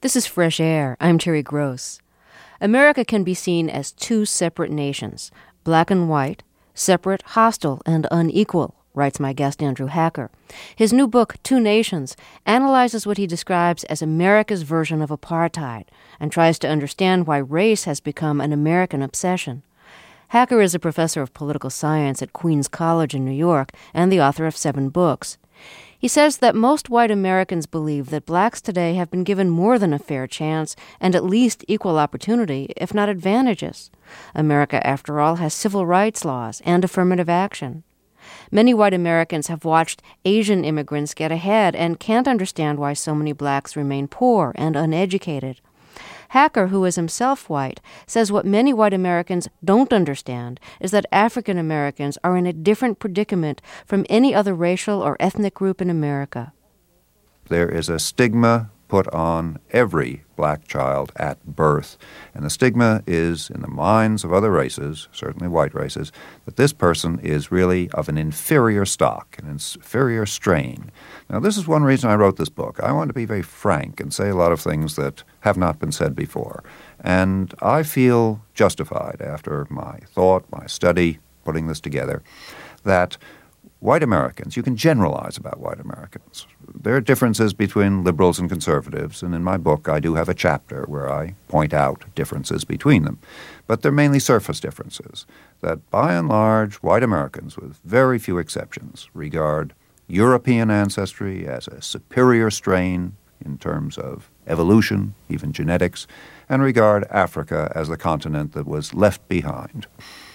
This is Fresh Air. I'm Terry Gross. America can be seen as two separate nations, black and white, separate, hostile, and unequal, writes my guest Andrew Hacker. His new book, Two Nations, analyzes what he describes as America's version of apartheid and tries to understand why race has become an American obsession. Hacker is a professor of political science at Queens College in New York and the author of 7 books. He says that most white Americans believe that blacks today have been given more than a fair chance and at least equal opportunity, if not advantages. America, after all, has civil rights laws and affirmative action. Many white Americans have watched Asian immigrants get ahead and can't understand why so many blacks remain poor and uneducated. Hacker, who is himself white, says what many white Americans don't understand is that African Americans are in a different predicament from any other racial or ethnic group in America. There is a stigma put on every black child at birth, and the stigma is in the minds of other races, certainly white races, that this person is really of an inferior stock, an inferior strain. Now, this is one reason I wrote this book. I want to be very frank and say a lot of things that have not been said before. And I feel justified after my thought, my study, putting this together, that white Americans, you can generalize about white Americans. There are differences between liberals and conservatives, and in my book I do have a chapter where I point out differences between them. But they're mainly surface differences, that by and large white Americans, with very few exceptions, regard European ancestry as a superior strain in terms of evolution, even genetics, and regard Africa as the continent that was left behind.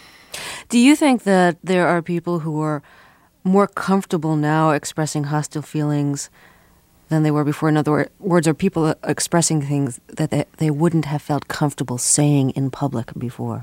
Do you think that there are people who are more comfortable now expressing hostile feelings than they were before? In other words, are people expressing things that they wouldn't have felt comfortable saying in public before?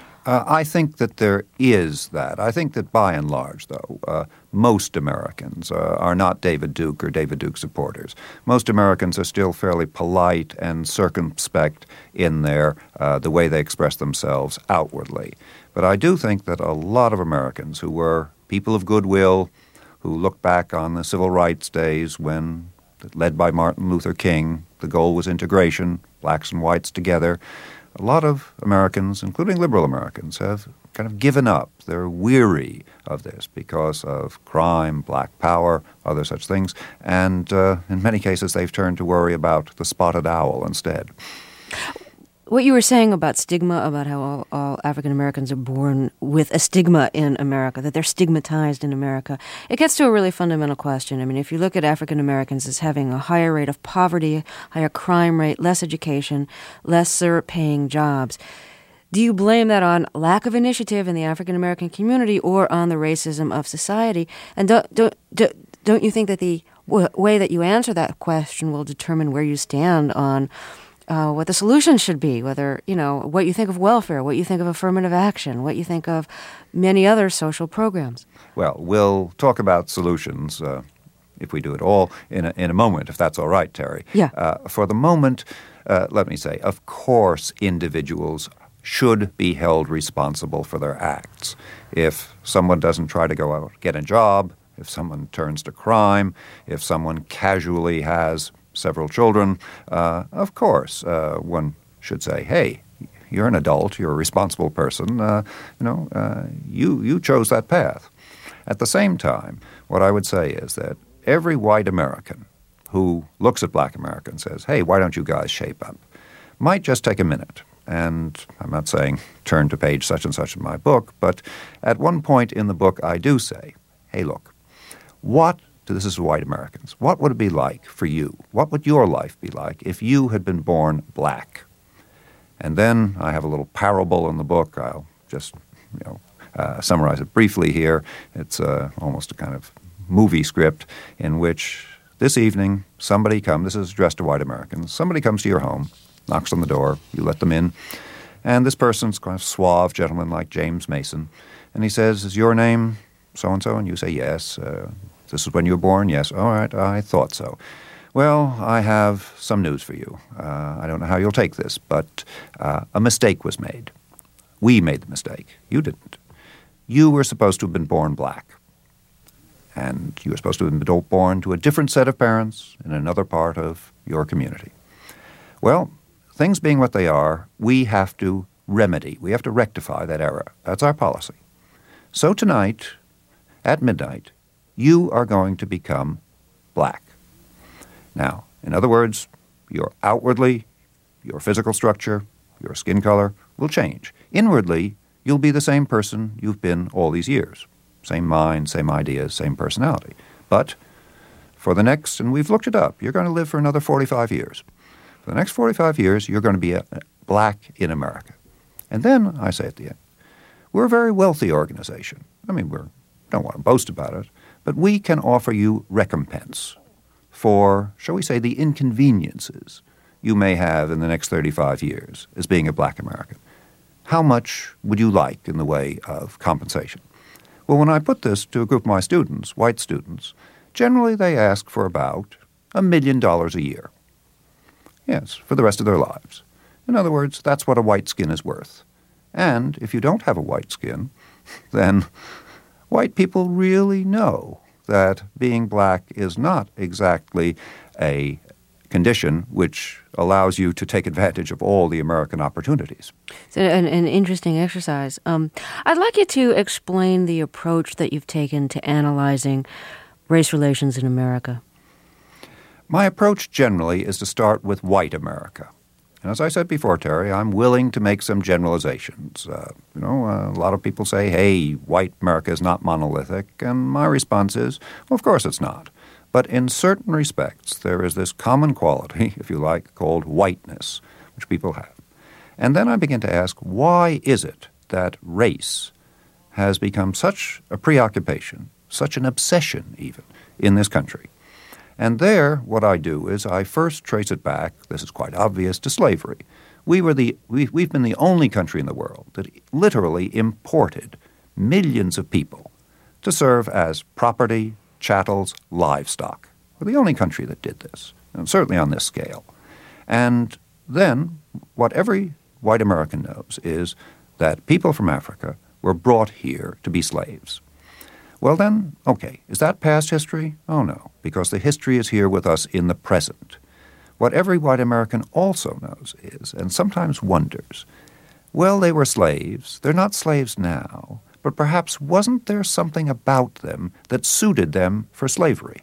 I think that there is that. I think that by and large, though, most Americans are not David Duke or David Duke supporters. Most Americans are still fairly polite and circumspect in the way they express themselves outwardly. But I do think that a lot of Americans who were people of goodwill, who look back on the civil rights days when, led by Martin Luther King, the goal was integration, blacks and whites together. A lot of Americans, including liberal Americans, have kind of given up. They're weary of this because of crime, black power, other such things. And in many cases, they've turned to worry about the spotted owl instead. What you were saying about stigma, about how all African Americans are born with a stigma in America, that they're stigmatized in America, it gets to a really fundamental question. I mean, if you look at African Americans as having a higher rate of poverty, higher crime rate, less education, lesser paying jobs, do you blame that on lack of initiative in the African American community or on the racism of society? And don't you think that the way that you answer that question will determine where you stand on what the solution should be, whether, what you think of welfare, what you think of affirmative action, what you think of many other social programs? Well, we'll talk about solutions, if we do it all, in a moment, if that's all right, Terry. Yeah. For the moment, let me say, of course individuals should be held responsible for their acts. If someone doesn't try to go out, get a job, if someone turns to crime, if someone casually has several children, of course, one should say, hey, you're an adult, you're a responsible person, you chose that path. At the same time, what I would say is that every white American who looks at black Americans and says, hey, why don't you guys shape up, might just take a minute. And I'm not saying turn to page such and such in my book, but at one point in the book I do say, hey, look, this is white Americans. What would it be like for you? What would your life be like if you had been born black? And then I have a little parable in the book. I'll just, summarize it briefly here. It's almost a kind of movie script in which this evening this is addressed to white Americans, somebody comes to your home, knocks on the door, you let them in, and this person's kind of suave gentleman like James Mason, and he says, is your name so-and-so? And you say, yes. This is when you were born? Yes. All right, I thought so. Well, I have some news for you. I don't know how you'll take this, but a mistake was made. We made the mistake. You didn't. You were supposed to have been born black. And you were supposed to have been born to a different set of parents in another part of your community. Well, things being what they are, we have to remedy. We have to rectify that error. That's our policy. So tonight, at midnight, you are going to become black. Now, in other words, your physical structure, your skin color will change. Inwardly, you'll be the same person you've been all these years. Same mind, same ideas, same personality. But for the next, and we've looked it up, you're going to live for another 45 years. For the next 45 years, you're going to be black in America. And then, I say at the end, we're a very wealthy organization. I mean, we don't want to boast about it, but we can offer you recompense for, shall we say, the inconveniences you may have in the next 35 years as being a black American. How much would you like in the way of compensation? Well, when I put this to a group of my students, white students, generally they ask for about $1 million a year. Yes, for the rest of their lives. In other words, that's what a white skin is worth. And if you don't have a white skin, then white people really know that being black is not exactly a condition which allows you to take advantage of all the American opportunities. It's an interesting exercise. I'd like you to explain the approach that you've taken to analyzing race relations in America. My approach generally is to start with white America. And as I said before, Terry, I'm willing to make some generalizations. A lot of people say, hey, white America is not monolithic. And my response is, well, of course it's not. But in certain respects, there is this common quality, if you like, called whiteness, which people have. And then I begin to ask, why is it that race has become such a preoccupation, such an obsession even, in this country? And there, what I do is I first trace it back, this is quite obvious, to slavery. We've been the only country in the world that literally imported millions of people to serve as property, chattels, livestock. We're the only country that did this, and certainly on this scale. And then what every white American knows is that people from Africa were brought here to be slaves. Well then, okay, is that past history? Oh no, because the history is here with us in the present. What every white American also knows is, and sometimes wonders, well, they were slaves, they're not slaves now, but perhaps wasn't there something about them that suited them for slavery?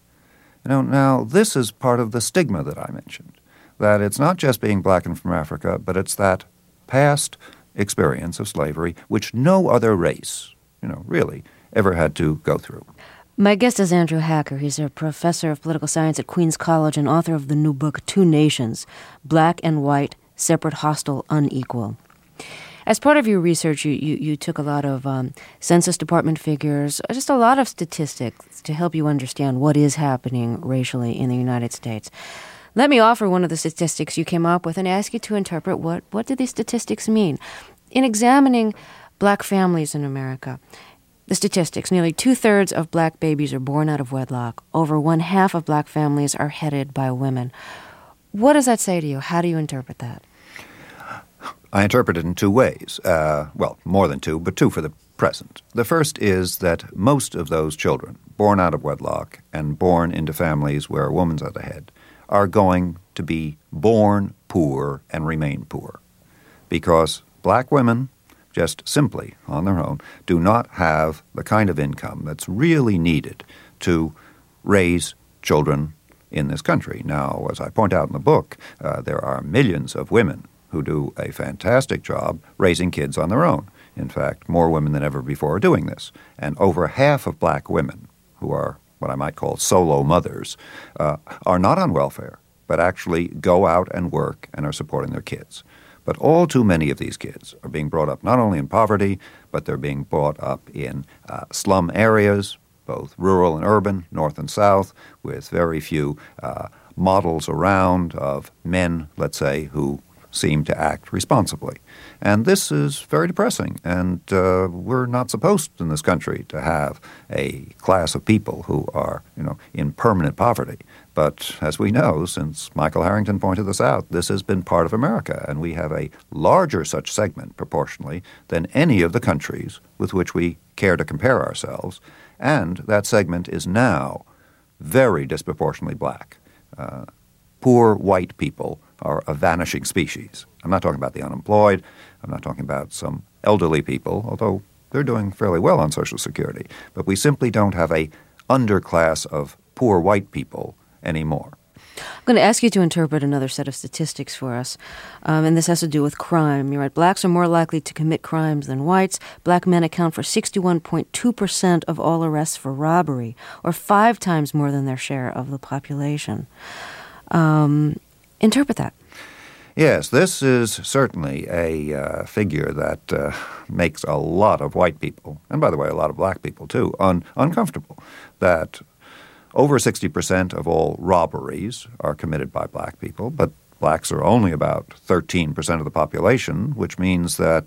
Now this is part of the stigma that I mentioned, that it's not just being black and from Africa, but it's that past experience of slavery which no other race, really ever had to go through. My guest is Andrew Hacker. He's a professor of political science at Queens College and author of the new book, Two Nations, Black and White, Separate, Hostile, Unequal. As part of your research, you took a lot of Census Department figures, just a lot of statistics to help you understand what is happening racially in the United States. Let me offer one of the statistics you came up with and ask you to interpret what do these statistics mean. In examining black families in America, the statistics, nearly 2/3 of black babies are born out of wedlock. Over 1/2 of black families are headed by women. What does that say to you? How do you interpret that? I interpret it in two ways. More than two, but two for the present. The first is that most of those children born out of wedlock and born into families where a woman's at the head are going to be born poor and remain poor. Because black women, just simply on their own, do not have the kind of income that's really needed to raise children in this country. Now, as I point out in the book, there are millions of women who do a fantastic job raising kids on their own. In fact, more women than ever before are doing this. And over half of black women, who are what I might call solo mothers, are not on welfare, but actually go out and work and are supporting their kids. But all too many of these kids are being brought up not only in poverty, but they're being brought up in slum areas, both rural and urban, north and south, with very few models around of men, let's say, who seem to act responsibly. And this is very depressing, and we're not supposed in this country to have a class of people who are, in permanent poverty. But as we know, since Michael Harrington pointed this out, this has been part of America, and we have a larger such segment proportionally than any of the countries with which we care to compare ourselves, and that segment is now very disproportionately black. poor white people are a vanishing species. I'm not talking about the unemployed. I'm not talking about some elderly people, although they're doing fairly well on Social Security. But we simply don't have a underclass of poor white people anymore. I'm going to ask you to interpret another set of statistics for us, and this has to do with crime. You're right, blacks are more likely to commit crimes than whites. Black men account for 61.2% of all arrests for robbery, or 5 times more than their share of the population. Interpret that. Yes, this is certainly a figure that makes a lot of white people, and by the way, a lot of black people too, uncomfortable, that over 60% of all robberies are committed by black people, but blacks are only about 13% of the population, which means that,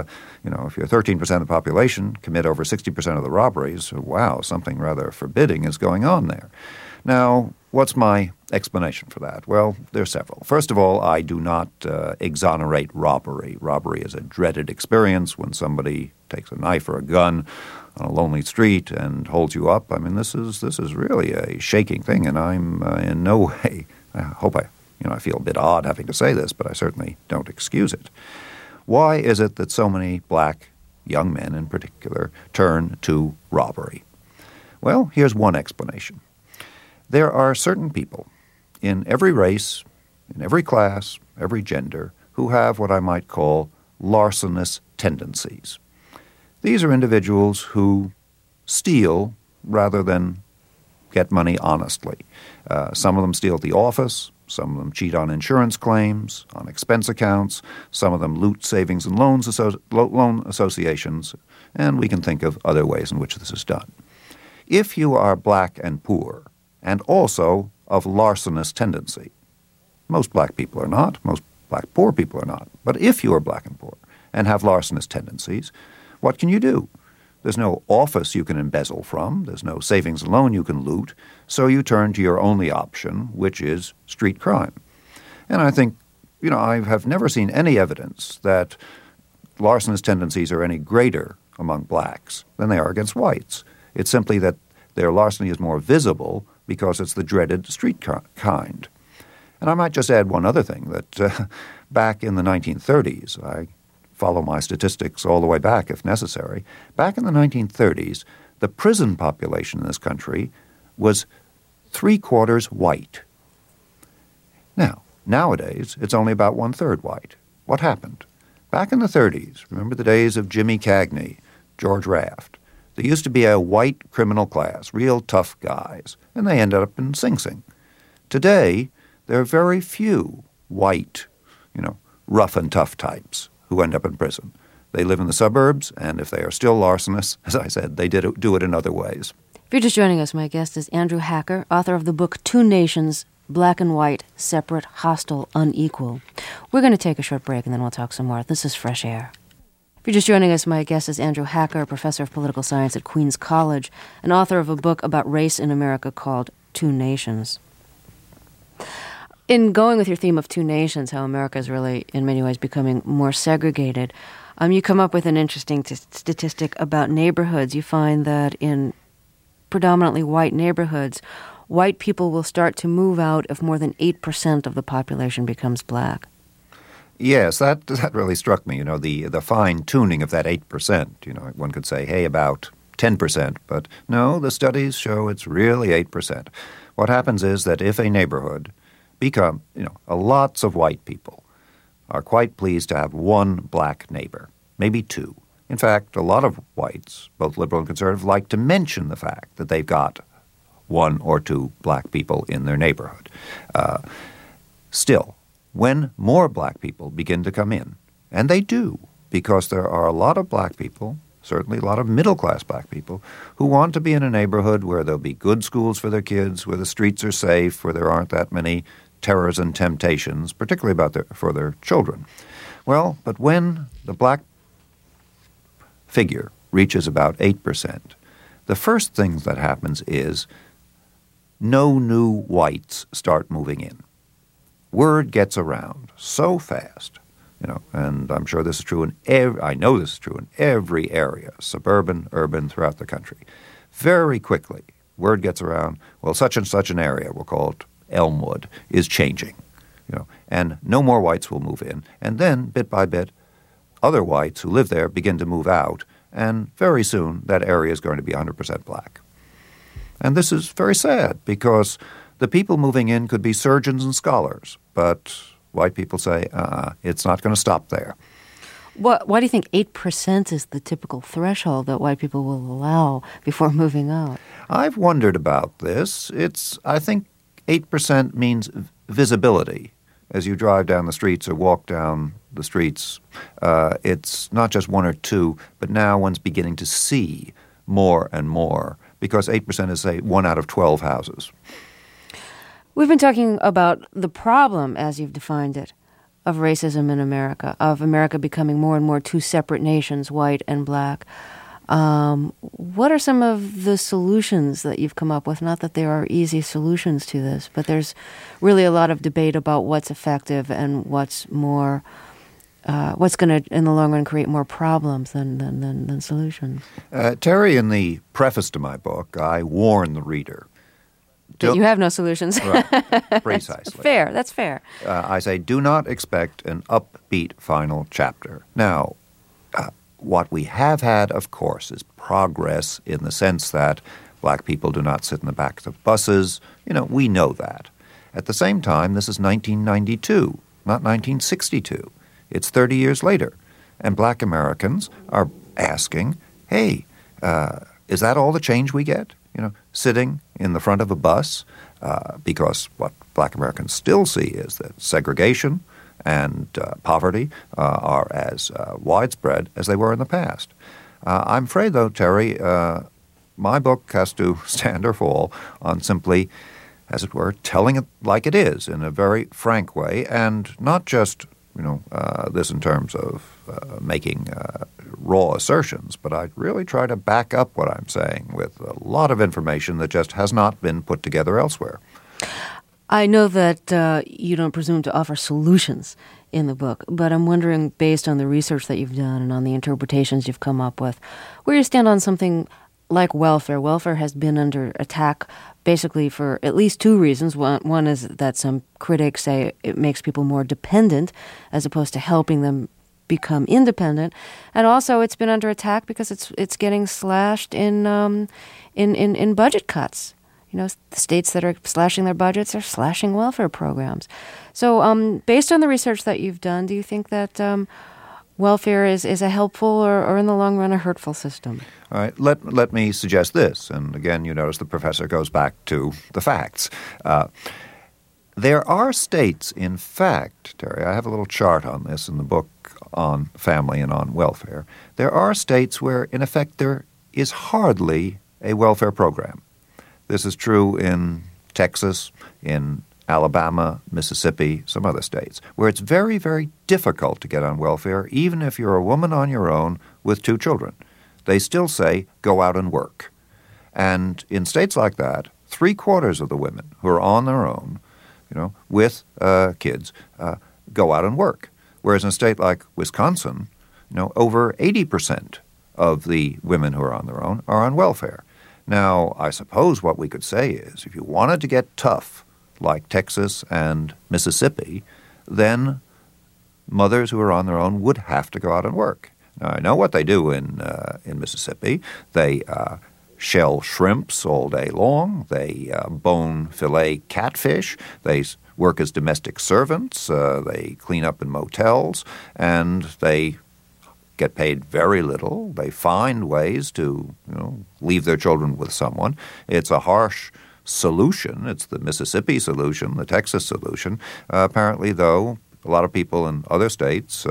if you're 13% of the population, commit over 60% of the robberies, wow, something rather forbidding is going on there. Now, what's my explanation for that? Well, there's several. First of all, I do not exonerate robbery. Robbery is a dreaded experience when somebody takes a knife or a gun on a lonely street and holds you up. I mean, this is really a shaking thing, and I'm in no way, I hope I feel a bit odd having to say this, but I certainly don't excuse it. Why is it that so many black young men in particular turn to robbery? Well, here's one explanation. There are certain people in every race, in every class, every gender, who have what I might call larcenous tendencies. These are individuals who steal rather than get money honestly. Some of them steal at the office. Some of them cheat on insurance claims, on expense accounts. Some of them loot savings and loan associations. And we can think of other ways in which this is done. If you are black and poor, and also of larcenous tendency, most black people are not, most black poor people are not, but if you are black and poor and have larcenous tendencies, what can you do? There's no office you can embezzle from. There's no savings and loan you can loot. So you turn to your only option, which is street crime. And I think, I have never seen any evidence that larcenous tendencies are any greater among blacks than they are against whites. It's simply that their larceny is more visible because it's the dreaded street kind. And I might just add one other thing, that back in the 1930s, I follow my statistics all the way back if necessary. Back in the 1930s, the prison population in this country was 3/4 white. Now, nowadays, it's only about 1/3 white. What happened? Back in the 30s, remember the days of Jimmy Cagney, George Raft, there used to be a white criminal class, real tough guys, and they ended up in Sing Sing. Today, there are very few white, rough and tough types who end up in prison. They live in the suburbs, and if they are still larcenous, as I said, they do it in other ways. If you're just joining us, my guest is Andrew Hacker, author of the book Two Nations, Black and White, Separate, Hostile, Unequal. We're going to take a short break, and then we'll talk some more. This is Fresh Air. If you're just joining us, my guest is Andrew Hacker, professor of political science at Queens College, and author of a book about race in America called Two Nations. In going with your theme of two nations, how America is really, in many ways, becoming more segregated, you come up with an interesting statistic about neighborhoods. You find that in predominantly white neighborhoods, white people will start to move out if more than 8% of the population becomes black. Yes, that really struck me, the fine-tuning of that 8%. One could say, hey, about 10%, but no, the studies show it's really 8%. What happens is that if a neighborhood lots of white people are quite pleased to have one black neighbor, maybe two. In fact, a lot of whites, both liberal and conservative, like to mention the fact that they've got one or two black people in their neighborhood. Still, when more black people begin to come in, and they do, because there are a lot of black people, certainly a lot of middle-class black people, who want to be in a neighborhood where there'll be good schools for their kids, where the streets are safe, where there aren't that many terrors and temptations, particularly for their children. Well, but when the black figure reaches about 8%, the first thing that happens is no new whites start moving in. Word gets around so fast, and I'm sure this is true I know this is true in every area, suburban, urban, throughout the country. Very quickly, word gets around, well, such and such an area, we'll call it Elmwood is changing, and no more whites will move in. And then, bit by bit, other whites who live there begin to move out, and very soon that area is going to be 100% black. And this is very sad because the people moving in could be surgeons and scholars, but white people say, it's not going to stop there. Why do you think 8% is the typical threshold that white people will allow before moving out? I've wondered about this. I think 8% means visibility. As you drive down the streets or walk down the streets, it's not just 1 or 2, but now one's beginning to see more and more, because 8% is, say, 1 out of 12 houses. We've been talking about the problem, as you've defined it, of racism in America, of America becoming more and more two separate nations, white and black. What are some of the solutions that you've come up with? Not that there are easy solutions to this, but there's really a lot of debate about what's effective and what's going to, in the long run, create more problems than solutions. Terry, in the preface to my book, I warn the reader. That you have no solutions. Right, precisely. Fair, that's fair. I say, do not expect an upbeat final chapter. Now, what we have had, of course, is progress in the sense that black people do not sit in the back of buses. We know that. At the same time, this is 1992, not 1962. It's 30 years later. And black Americans are asking, hey, is that all the change we get? Sitting in the front of a bus, because what black Americans still see is that segregation and poverty are as widespread as they were in the past. I'm afraid, though, Terry, my book has to stand or fall on simply, as it were, telling it like it is in a very frank way, and not just, this in terms of making raw assertions, but I really try to back up what I'm saying with a lot of information that just has not been put together elsewhere. I know that you don't presume to offer solutions in the book, but I'm wondering, based on the research that you've done and on the interpretations you've come up with, where you stand on something like welfare. Welfare has been under attack basically for at least 2 reasons. One is that some critics say it makes people more dependent as opposed to helping them become independent, and also it's been under attack because it's getting slashed in budget cuts. The states that are slashing their budgets are slashing welfare programs. So based on the research that you've done, do you think that welfare is a helpful or in the long run a hurtful system? All right, let me suggest this. And again, you notice the professor goes back to the facts. There are states, in fact, Terry, I have a little chart on this in the book on family and on welfare. There are states where, in effect, there is hardly a welfare program. This is true in Texas, in Alabama, Mississippi, some other states, where it's very, very difficult to get on welfare, even if you're a woman on your own with 2 children. They still say, go out and work. And in states like that, 3/4 of the women who are on their own, with kids, go out and work. Whereas in a state like Wisconsin, over 80% of the women who are on their own are on welfare. Now, I suppose what we could say is, if you wanted to get tough, like Texas and Mississippi, then mothers who are on their own would have to go out and work. Now, I know what they do in Mississippi. They shell shrimps all day long. They bone fillet catfish. They work as domestic servants. They clean up in motels, and they get paid very little. They find ways to, leave their children with someone. It's a harsh solution. It's the Mississippi solution, the Texas solution. Apparently, though, a lot of people in other states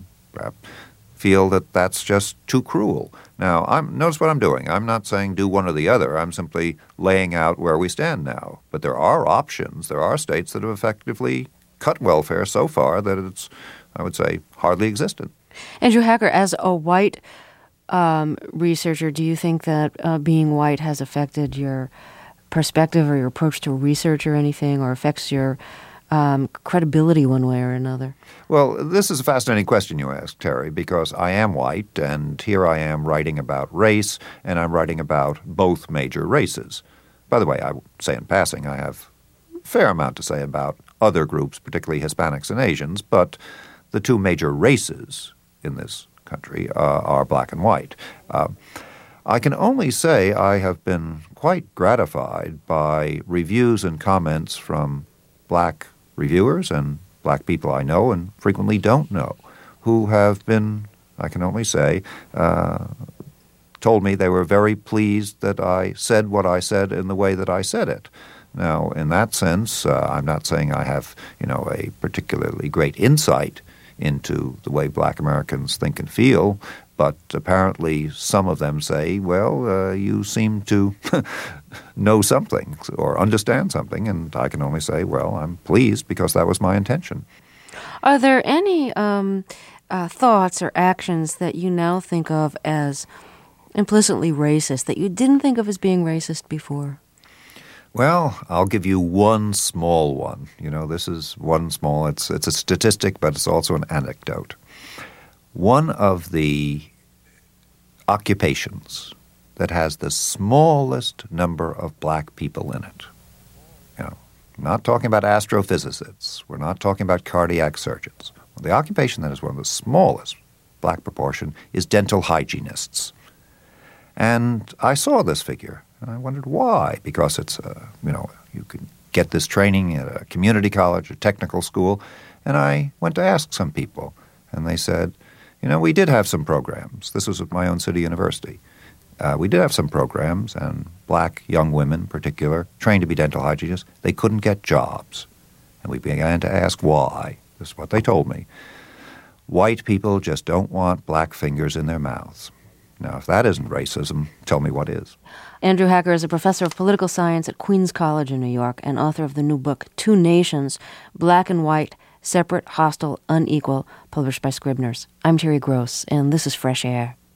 feel that that's just too cruel. Now, notice what I'm doing. I'm not saying do one or the other. I'm simply laying out where we stand now. But there are options. There are states that have effectively cut welfare so far that it's, I would say, hardly existent. Andrew Hacker, as a white researcher, do you think that being white has affected your perspective or your approach to research or anything, or affects your credibility one way or another? Well, this is a fascinating question you ask, Terry, because I am white, and here I am writing about race, and I'm writing about both major races. By the way, I will say in passing, I have fair amount to say about other groups, particularly Hispanics and Asians, but the two major races in this country are black and white. I can only say I have been quite gratified by reviews and comments from black reviewers and black people I know and frequently don't know, who have been, I can only say, told me they were very pleased that I said what I said in the way that I said it. Now, in that sense, I'm not saying I have, a particularly great insight into the way black Americans think and feel, but apparently some of them say, well, you seem to know something or understand something, and I can only say, well, I'm pleased because that was my intention. Are there any thoughts or actions that you now think of as implicitly racist that you didn't think of as being racist before? Well, I'll give you one small one. This is one small, it's a statistic, but it's also an anecdote. One of the occupations that has the smallest number of black people in it, we're not talking about astrophysicists, we're not talking about cardiac surgeons. The occupation that is one of the smallest black proportion is dental hygienists. And I saw this figure, and I wondered why, because it's, you can get this training at a community college, a technical school, and I went to ask some people, and they said, we did have some programs. This was at my own city university. We did have some programs, and black young women in particular, trained to be dental hygienists, they couldn't get jobs. And we began to ask why. This is what they told me. White people just don't want black fingers in their mouths. Now, if that isn't racism, tell me what is. Andrew Hacker is a professor of political science at Queens College in New York and author of the new book, Two Nations, Black and White, Separate, Hostile, Unequal, published by Scribner's. I'm Terry Gross, and this is Fresh Air.